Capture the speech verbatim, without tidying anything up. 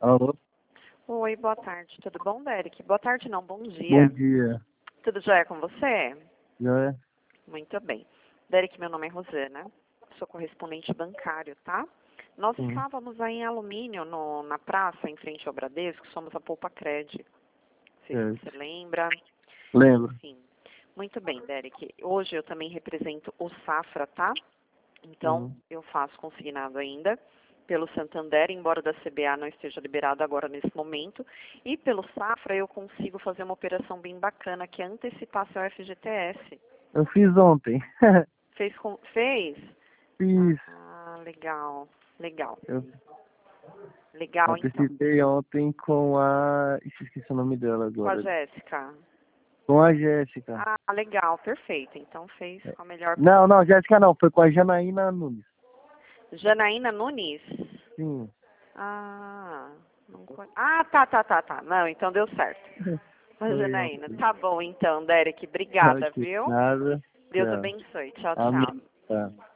Alô? Oi, boa tarde. Tudo bom, Derek? Boa tarde, não. Bom dia. Bom dia. Tudo jóia com você? Joia? Muito bem. Derek, meu nome é Rosana. Sou correspondente bancário, tá? Nós Sim. estávamos aí em Alumínio, no, na praça, em frente ao Bradesco. Somos a Poupa Cred. Não sei se Certo. você lembra. Lembro. Sim. Muito bem, Derek. Hoje eu também represento o Safra, tá? Então, Uhum. eu faço consignado ainda pelo Santander, embora da C B A não esteja liberado agora nesse momento. E pelo Safra eu consigo fazer uma operação bem bacana, que é antecipar seu F G T S. Eu fiz ontem. Fez? Com, fez? Fiz. Ah, legal. Legal. Eu Legal, então. antecipei ontem com a... Ixi, esqueci o nome dela Com a agora. Jéssica. Com a Jéssica. Ah, legal. Perfeito. Então fez com a melhor... Não, não, Jéssica não. Foi com a Janaína Nunes. Janaína Nunes? Sim. Ah, não conhe... ah, tá, tá, tá, tá. Não, então deu certo. A Foi Janaína. ontem. Tá bom, então, Derek. Obrigada, Ok. viu? Nada. Deus Tchau. abençoe. Tchau, Amém. tchau. Tá.